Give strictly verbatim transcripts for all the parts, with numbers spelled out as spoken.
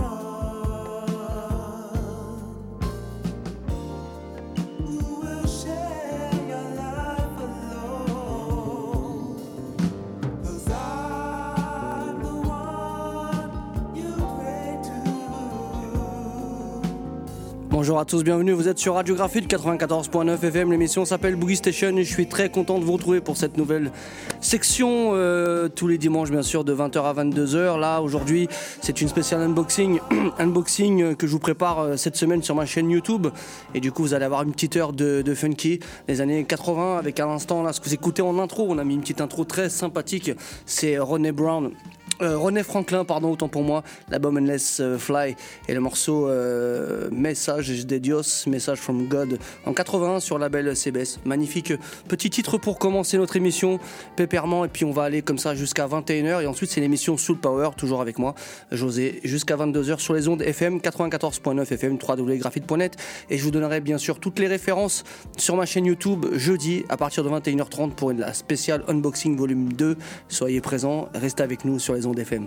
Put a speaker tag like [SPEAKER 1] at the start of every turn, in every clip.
[SPEAKER 1] Bonjour à tous, bienvenue, vous êtes sur Radio Graphite quatre-vingt-quatorze virgule neuf F M, l'émission s'appelle Boogie Station et je suis très content de vous retrouver pour cette nouvelle section euh, tous les dimanches bien sûr de vingt heures à vingt-deux heures. Là aujourd'hui c'est une spéciale unboxing, unboxing que je vous prépare euh, cette semaine sur ma chaîne YouTube et du coup vous allez avoir une petite heure de, de funky des années quatre-vingts avec à l'instant là ce que vous écoutez en intro, on a mis une petite intro très sympathique, c'est René Brown. Euh, René Franklin, pardon, autant pour moi, l'album Endless Fly et le morceau euh, Message de Dios, Message from God en quatre-vingt-un sur le label C B S. Magnifique petit titre pour commencer notre émission, pépèrement, et puis on va aller comme ça jusqu'à vingt et une heures et ensuite c'est l'émission Soul Power, toujours avec moi, José, jusqu'à vingt-deux heures sur les ondes F M quatre-vingt-quatorze virgule neuf F M, w w w point graphite point net et je vous donnerai bien sûr toutes les références sur ma chaîne YouTube jeudi à partir de vingt et une heures trente pour la spéciale Unboxing volume deux. Soyez présents, restez avec nous sur les ondes F M.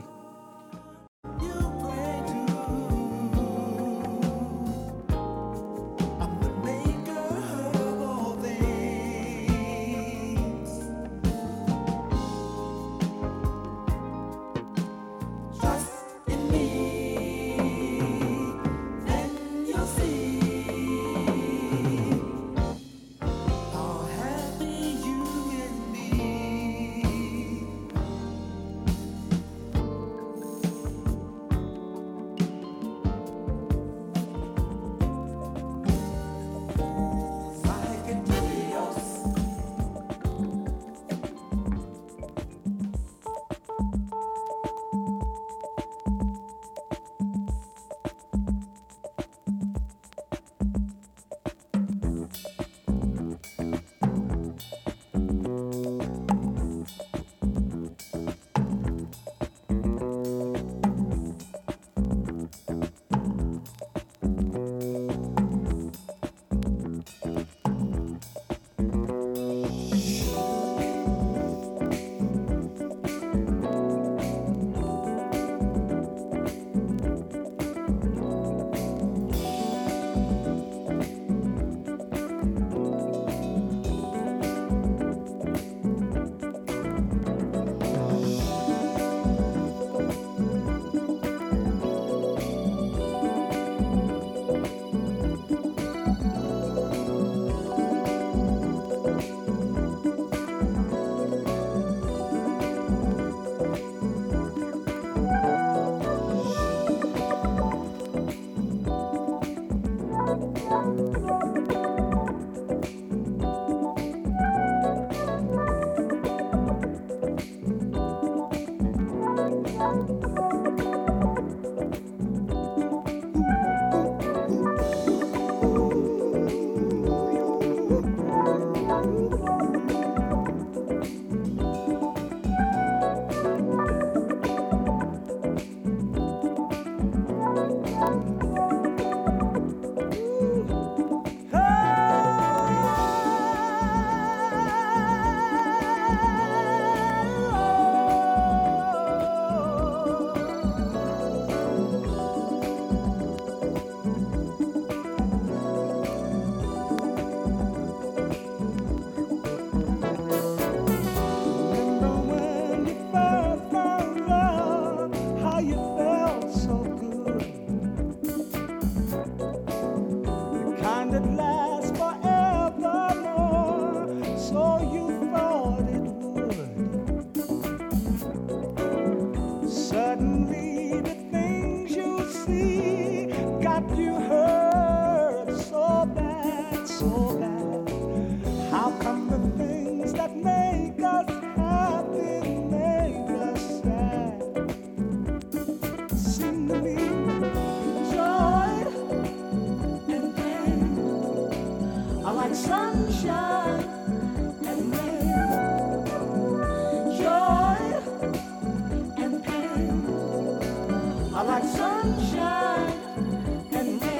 [SPEAKER 2] Like sunshine and rain.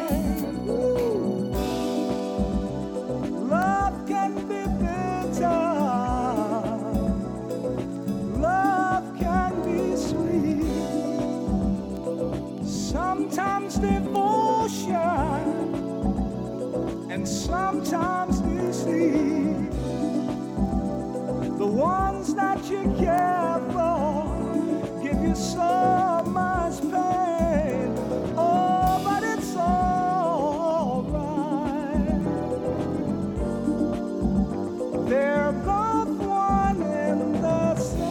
[SPEAKER 2] sometimes devotion, and sometimes deceit. The ones that you care for give you so much pain. Oh, but it's all right. They're both one and the same.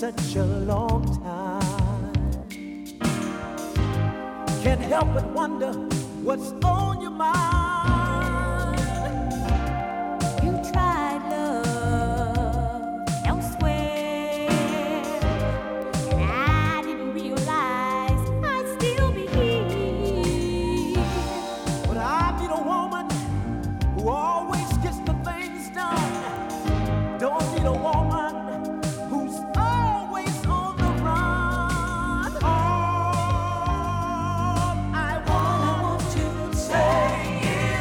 [SPEAKER 2] such a long time. Can't help but wonder what's on your mind.
[SPEAKER 3] You tried love elsewhere, and I didn't realize I'd still be here.
[SPEAKER 2] But I need a woman who always gets the things done. Don't need a woman who's always on the run. All I want,
[SPEAKER 3] All I want
[SPEAKER 2] to say is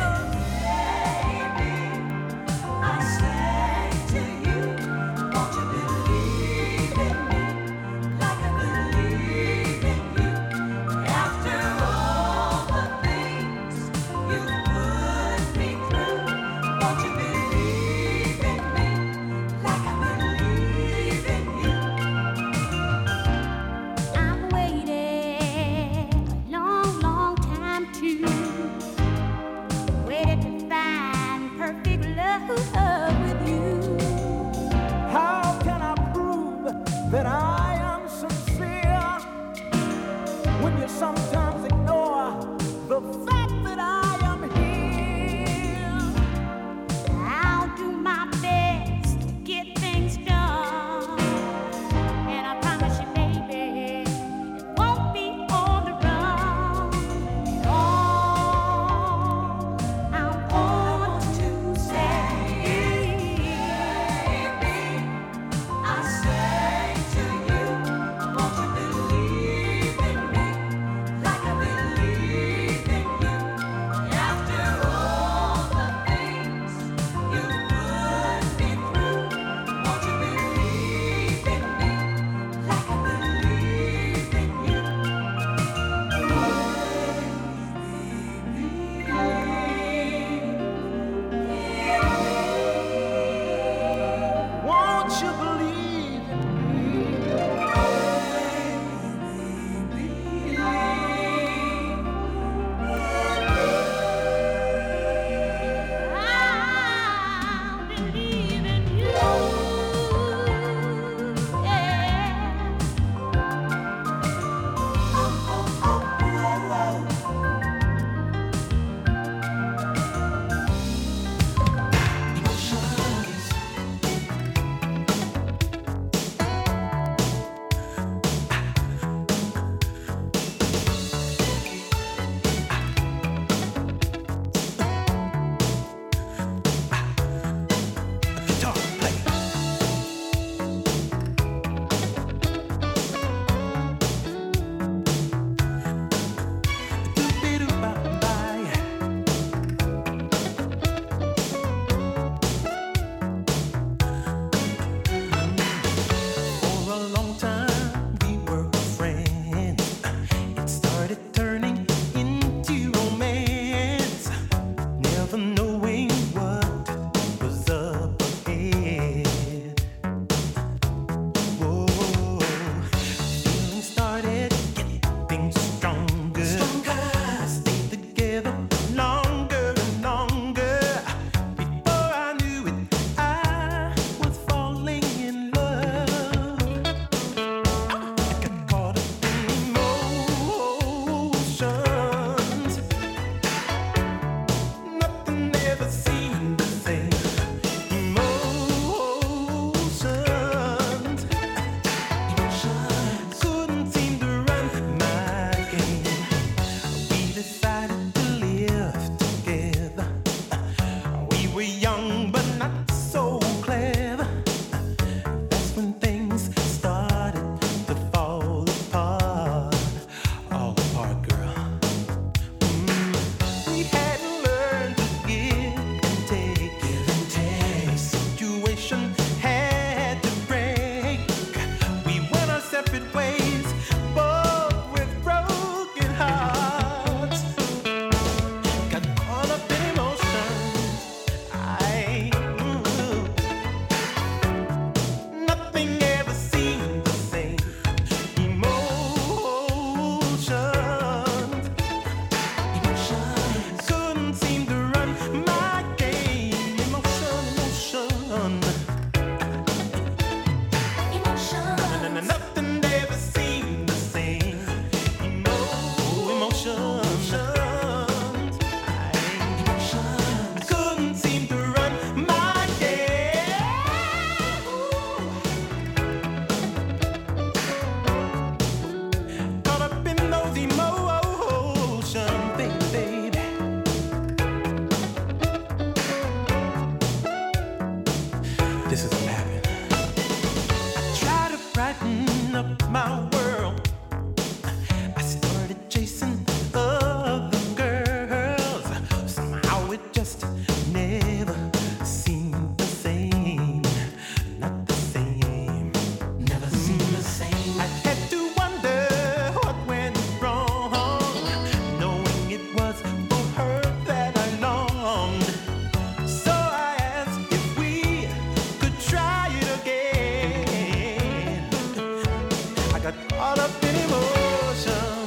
[SPEAKER 4] this is what happened. I try to brighten up my world. I started chasing other girls. Somehow it just never seemed the same. Not the same. Never seemed the same. I had to wonder what went wrong, knowing it was for her that I longed. So I asked if we could try it again. I got caught up in emotion.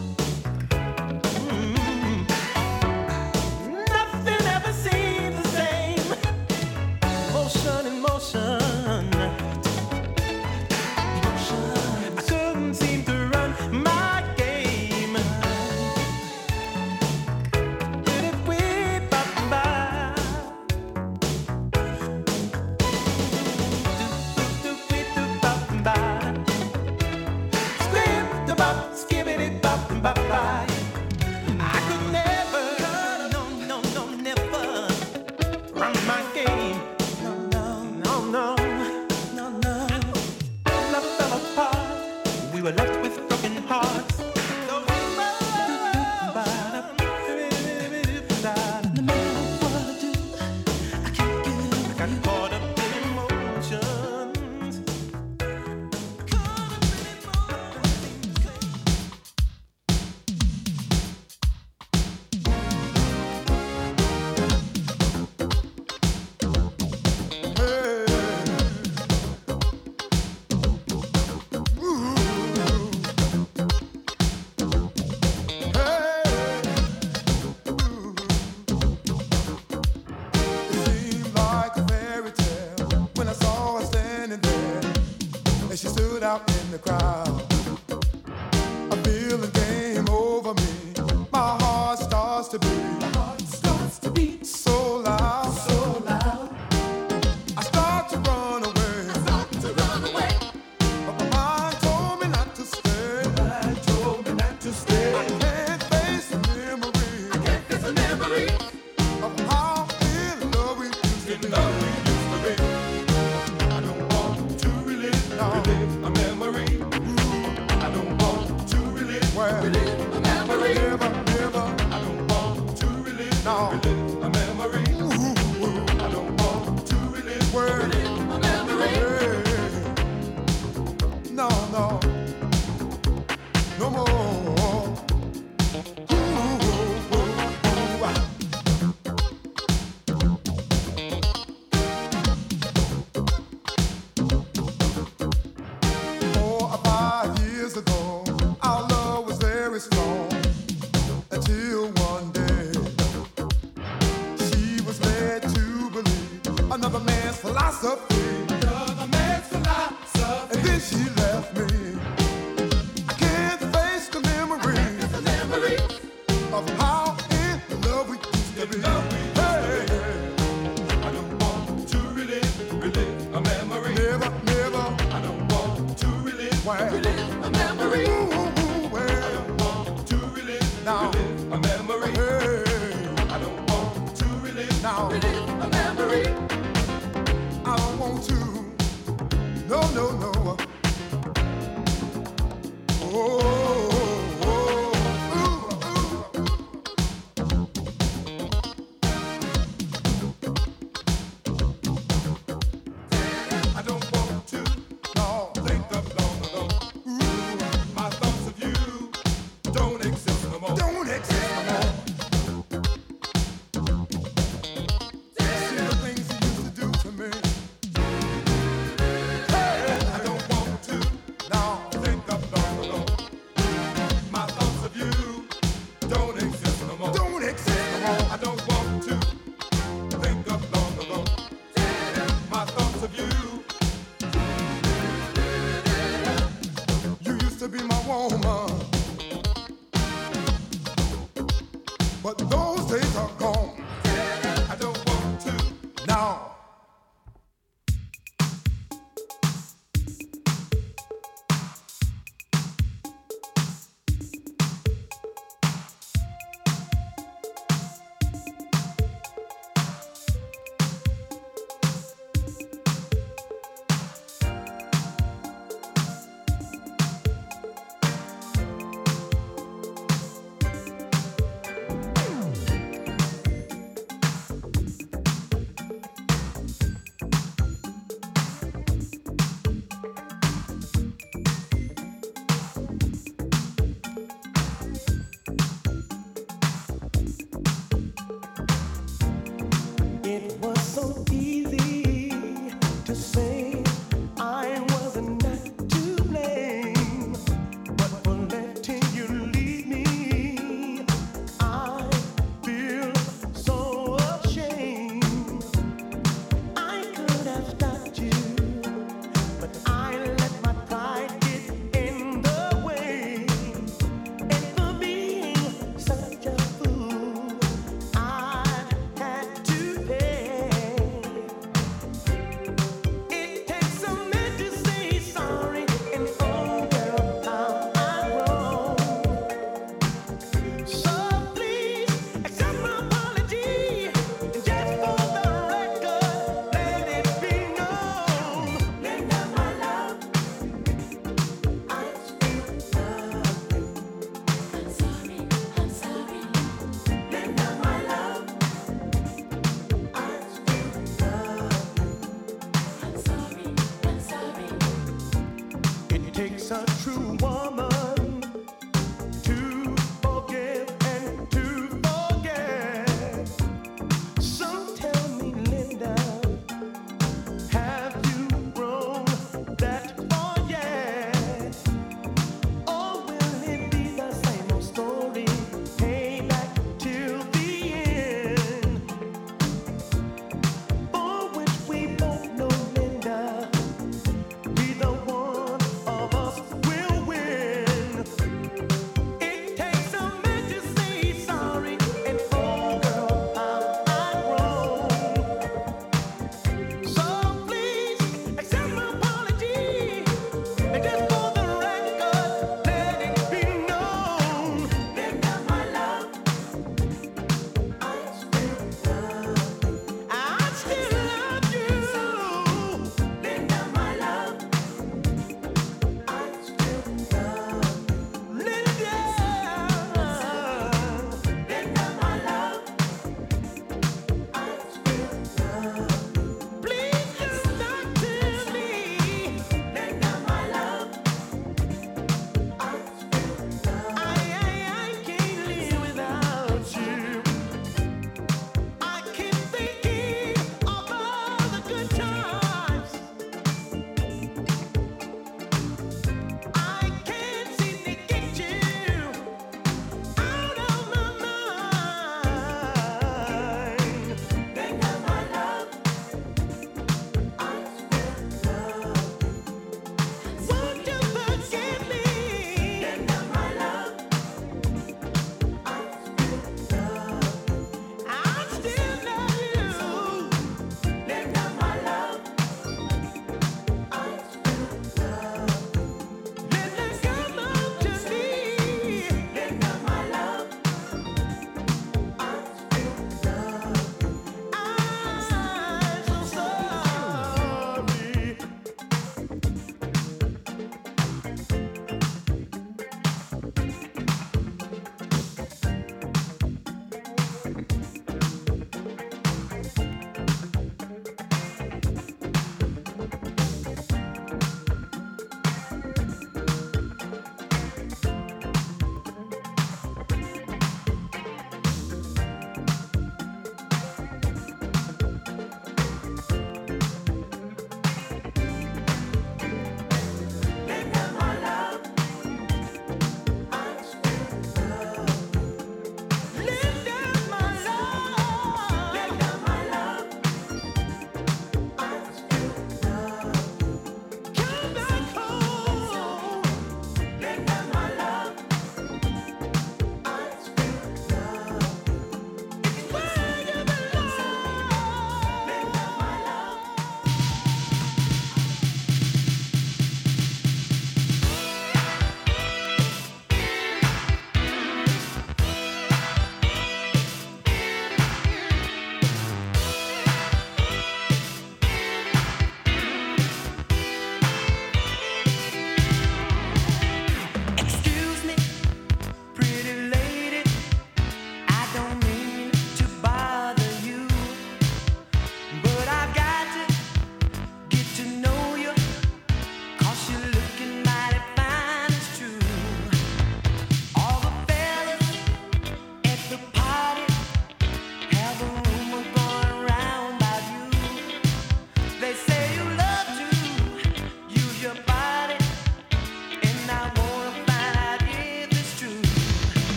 [SPEAKER 4] Mm. Nothing ever seemed the same. Motion in motion. I couldn't seem to run my game. Did it whip up by? Do do do do bop by. Skip the bop, skibbity bop bop by. I could never, no no no never run my game. No no no no no. Love fell apart. We were left with broken hearts. No matter what I do, I can't get I got caught up in emotions. Caught up in emotions.
[SPEAKER 5] It seemed like a fairy tale when I saw her standing there, and she stood out in the crowd. A feeling came over me. My heart starts to beat. My heart starts to beat so loud, so loud. I start to run away. I start to run away. But my mind told me not to stay. My mind told me not to stay. I can't face the memory. I can't face the memory of how in love we used to be. Love we used to be. I don't want to relive, no. relive a memory. Ooh, I don't want to relive, well, relive a memory. Never, never. I don't want to relive, no. relive a memory. Ooh, ooh, I don't want to relive, well, relive a memory. Hey. No, no, no more. Ooh, ooh, ooh, ooh, ah. Four or five years ago, our love was very strong. Until one day, she was led to believe another man's philosophy. Another man's philosophy. And then she left me. I can't face the memory, the memory of how in love we used to be. Hey, I don't want to relive, relive a memory. Never, never. I don't want to relive, well, relive a memory. Ooh, ooh, ooh, well, I don't want to relive, now, relive a memory. Hey, I don't want to relive, now, relive a memory. I don't want to. No, no, no.
[SPEAKER 4] say I was not to blame, but for letting you leave me, I feel so ashamed. I could have stopped you, but I let my pride get in the way. And for being such a fool, I had to pay. It takes a man to say sorry, and oh girl, how I wrong. So please accept my apology, and just for the record, let it be known. Linda, my love, I still love you. I'm sorry, I'm sorry. Linda, my love, I still love you. I'm sorry, I'm sorry. It takes a true woman to forgive and to forget. So tell me, Linda, have you grown that far yet? Or will it be the same old story, payback till the end? For which we both know, Linda, neither one of us will win.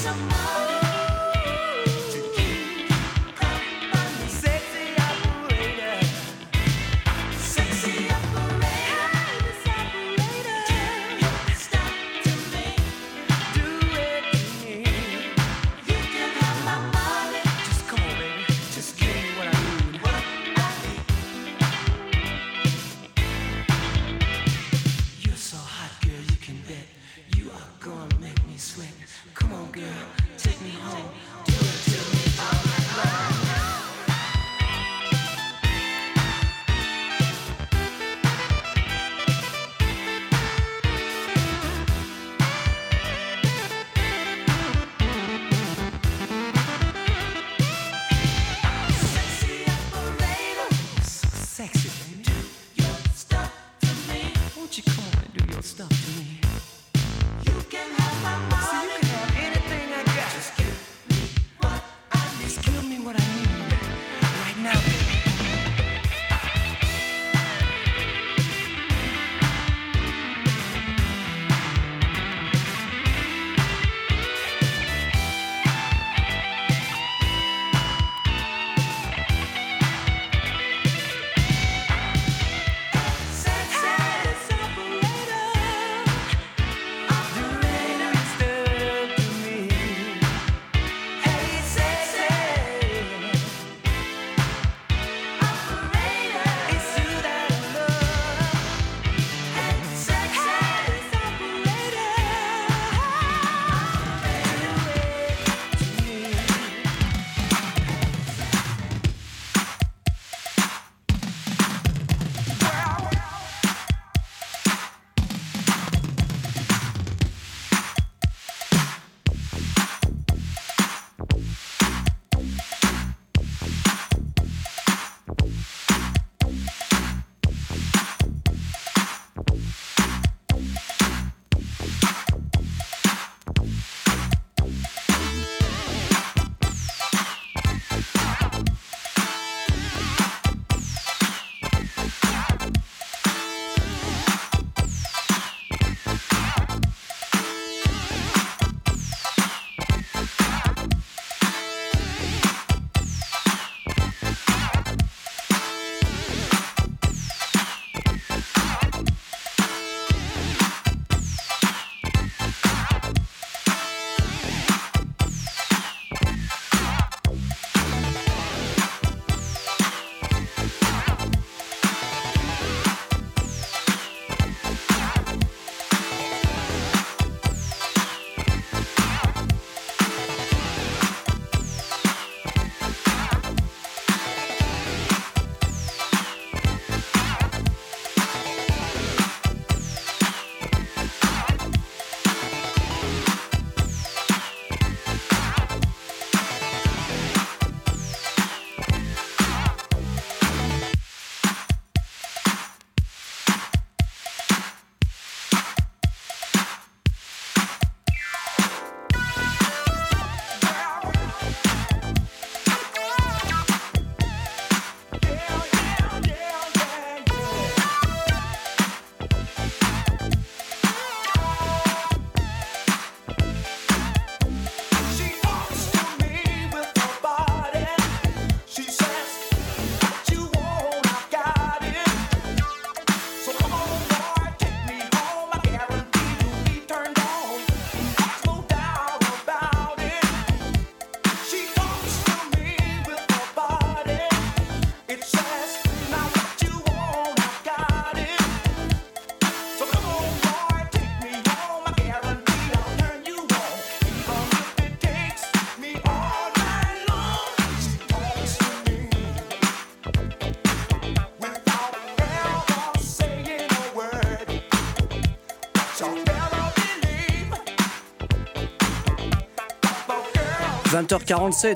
[SPEAKER 1] vingt heures quarante-sept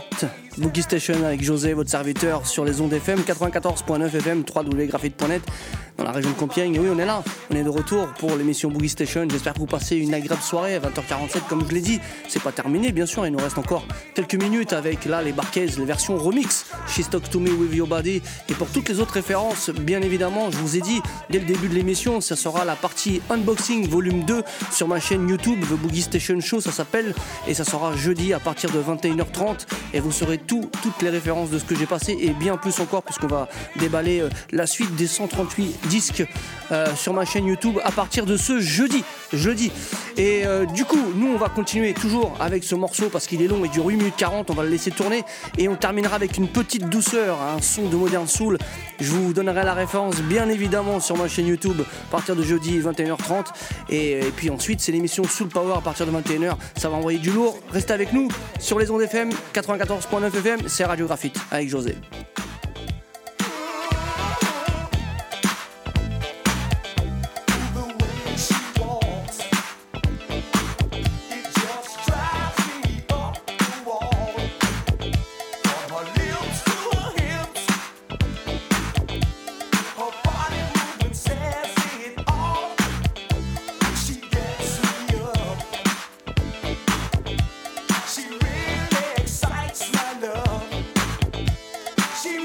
[SPEAKER 1] Boogie Station avec José, votre serviteur, sur les ondes F M, quatre-vingt-quatorze point neuf F M, w w w point graphite point net, dans la région de Compiègne. Et oui, on est là, on est de retour pour l'émission Boogie Station. J'espère que vous passez une agréable soirée à vingt heures quarante-sept, comme je l'ai dit. C'est pas terminé, bien sûr, il nous reste encore quelques minutes avec là les Barquez, les versions remix, She's Talk to Me With Your Body. Et pour toutes les autres références, bien évidemment, je vous ai dit dès le début de l'émission, ça sera la partie unboxing volume deux sur ma chaîne YouTube, The Boogie Station Show, ça s'appelle, et ça sera jeudi à partir de vingt et une heures trente. Et vous saurez tout, toutes les références de ce que j'ai passé et bien plus encore, puisqu'on va déballer euh, la suite des cent trente-huit disques euh, sur ma chaîne YouTube à partir de ce jeudi. jeudi. Et euh, du coup, nous on va continuer toujours avec ce morceau parce qu'il est long, il dure huit minutes quarante, on va le laisser tourner et on terminera avec une petite douceur, un son de modern soul. Je vous donnerai la référence bien évidemment sur ma chaîne YouTube à partir de jeudi vingt et une heures trente. Et, et puis ensuite, c'est l'émission Soul Power à partir de vingt et une heures. Ça va envoyer du lourd. Restez avec nous sur les ondes F M, quatre-vingt-quatorze point neuf F M, c'est Radio Graphite avec José.
[SPEAKER 2] She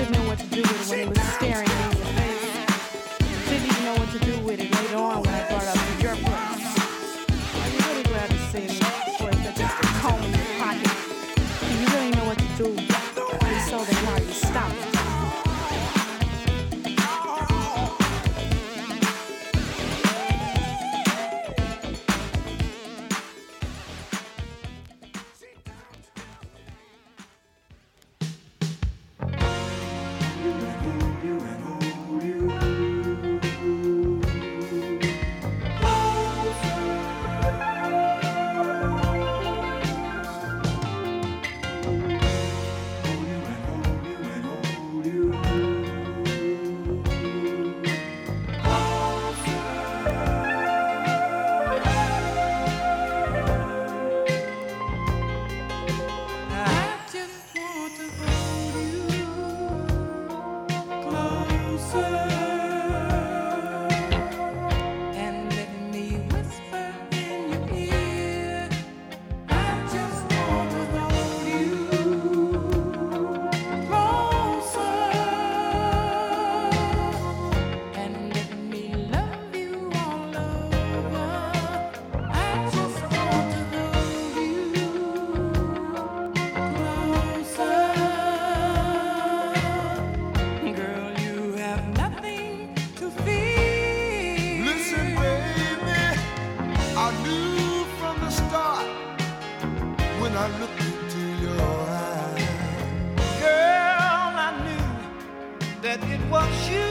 [SPEAKER 6] didn't know what to do with it when it was staring me in the face. Didn't even know what to do with it later on when I brought it up to your place. Are you really glad to see me? Or is that just a comb in your pocket? Do you really know what to do? If so, then why are you stopping?
[SPEAKER 4] That it was you